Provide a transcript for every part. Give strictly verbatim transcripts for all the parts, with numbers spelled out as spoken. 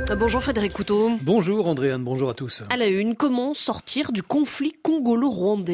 Bonjour Frédéric Couteau. Bonjour Andréane, bonjour à tous. À la une, comment sortir du conflit congolo-rwandais ?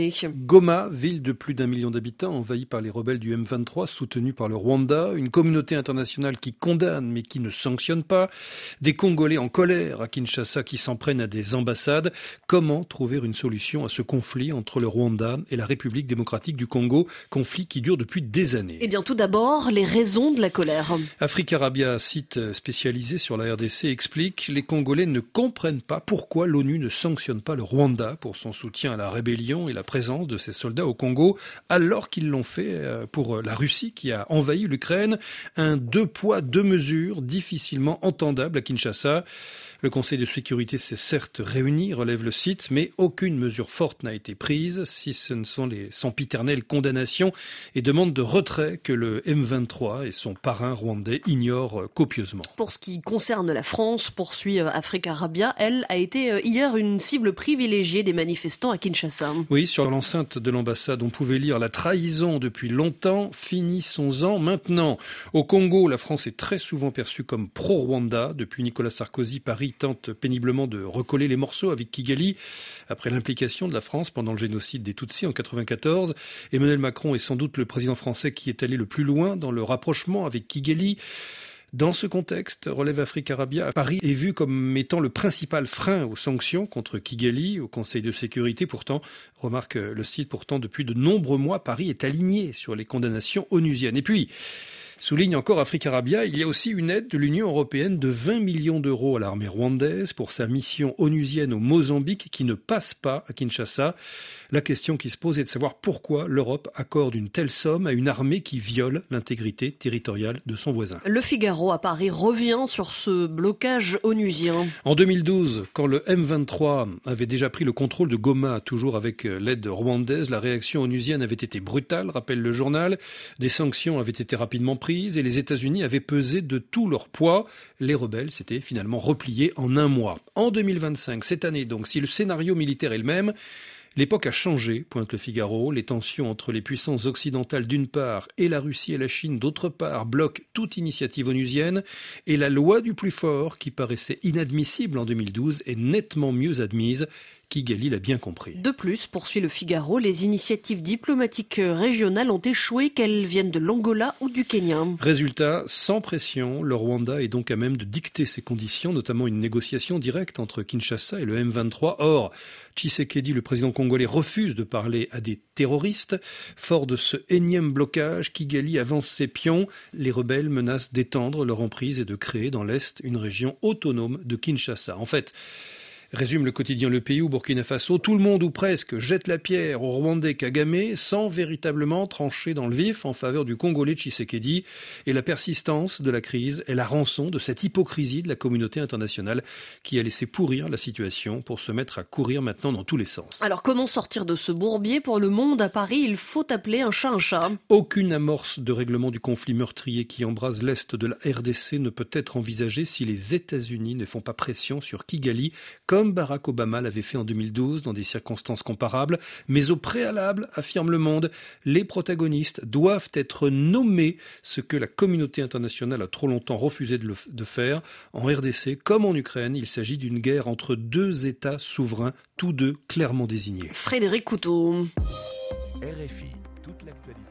Goma, ville de plus d'un million d'habitants, envahie par les rebelles du M vingt-trois, soutenue par le Rwanda, une communauté internationale qui condamne mais qui ne sanctionne pas, des Congolais en colère à Kinshasa qui s'en prennent à des ambassades. Comment trouver une solution à ce conflit entre le Rwanda et la République démocratique du Congo, conflit qui dure depuis des années ? Eh bien tout d'abord, les raisons de la colère. Africa Arabia, site spécialisé sur la R D C, explique les Congolais ne comprennent pas pourquoi l'ONU ne sanctionne pas le Rwanda pour son soutien à la rébellion et la présence de ses soldats au Congo, alors qu'ils l'ont fait pour la Russie qui a envahi l'Ukraine. Un deux poids, deux mesures difficilement entendable à Kinshasa. Le Conseil de sécurité s'est certes réuni, relève le site, mais aucune mesure forte n'a été prise, si ce ne sont les sempiternelles condamnations et demandes de retrait que le M vingt-trois et son parrain rwandais ignorent copieusement. Pour ce qui concerne la France, poursuit Africa Arabia, elle a été hier une cible privilégiée des manifestants à Kinshasa. Oui, sur l'enceinte de l'ambassade, on pouvait lire la trahison depuis longtemps, finissons-en maintenant. Au Congo, la France est très souvent perçue comme pro-Rwanda. Depuis Nicolas Sarkozy, Paris tente péniblement de recoller les morceaux avec Kigali. Après l'implication de la France pendant le génocide des Tutsis en quatre-vingt-quatorze, Emmanuel Macron est sans doute le président français qui est allé le plus loin dans le rapprochement avec Kigali. Dans ce contexte, relève Africa Arabia, Paris est vu comme étant le principal frein aux sanctions contre Kigali, au Conseil de sécurité. Pourtant, remarque le site, pourtant depuis de nombreux mois, Paris est aligné sur les condamnations onusiennes. Et puis, souligne encore Africa Arabia, il y a aussi une aide de l'Union européenne de vingt millions d'euros à l'armée rwandaise pour sa mission onusienne au Mozambique qui ne passe pas à Kinshasa. La question qui se pose est de savoir pourquoi l'Europe accorde une telle somme à une armée qui viole l'intégrité territoriale de son voisin. Le Figaro à Paris revient sur ce blocage onusien. En deux mille douze, quand le M vingt-trois avait déjà pris le contrôle de Goma, toujours avec l'aide rwandaise, la réaction onusienne avait été brutale, rappelle le journal. Des sanctions avaient été rapidement prises et les États-Unis avaient pesé de tout leur poids. Les rebelles s'étaient finalement repliés en un mois. En deux mille vingt-cinq, cette année donc, si le scénario militaire est le même, l'époque a changé, pointe le Figaro. Les tensions entre les puissances occidentales d'une part et la Russie et la Chine d'autre part bloquent toute initiative onusienne. Et la loi du plus fort, qui paraissait inadmissible en deux mille douze, est nettement mieux admise. Kigali l'a bien compris. De plus, poursuit le Figaro, les initiatives diplomatiques régionales ont échoué, qu'elles viennent de l'Angola ou du Kenya. Résultat, sans pression, le Rwanda est donc à même de dicter ses conditions, notamment une négociation directe entre Kinshasa et le M vingt-trois. Or, Tshisekedi, le président congolais, refuse de parler à des terroristes. Fort de ce énième blocage, Kigali avance ses pions. Les rebelles menacent d'étendre leur emprise et de créer dans l'Est une région autonome de Kinshasa. En fait, résume le quotidien Le Pays au Burkina Faso, tout le monde ou presque jette la pierre au Rwandais Kagame sans véritablement trancher dans le vif en faveur du Congolais Tshisekedi. Et la persistance de la crise est la rançon de cette hypocrisie de la communauté internationale qui a laissé pourrir la situation pour se mettre à courir maintenant dans tous les sens. Alors comment sortir de ce bourbier ? Pour Le Monde à Paris, il faut appeler un chat un chat. Aucune amorce de règlement du conflit meurtrier qui embrase l'Est de la R D C ne peut être envisagée si les États-Unis ne font pas pression sur Kigali, comme Barack Obama l'avait fait en deux mille douze dans des circonstances comparables. Mais au préalable, affirme Le Monde, les protagonistes doivent être nommés, ce que la communauté internationale a trop longtemps refusé de, le, de faire. En R D C, comme en Ukraine, il s'agit d'une guerre entre deux États souverains, tous deux clairement désignés. Frédéric Couteau. R F I, toute l'actualité.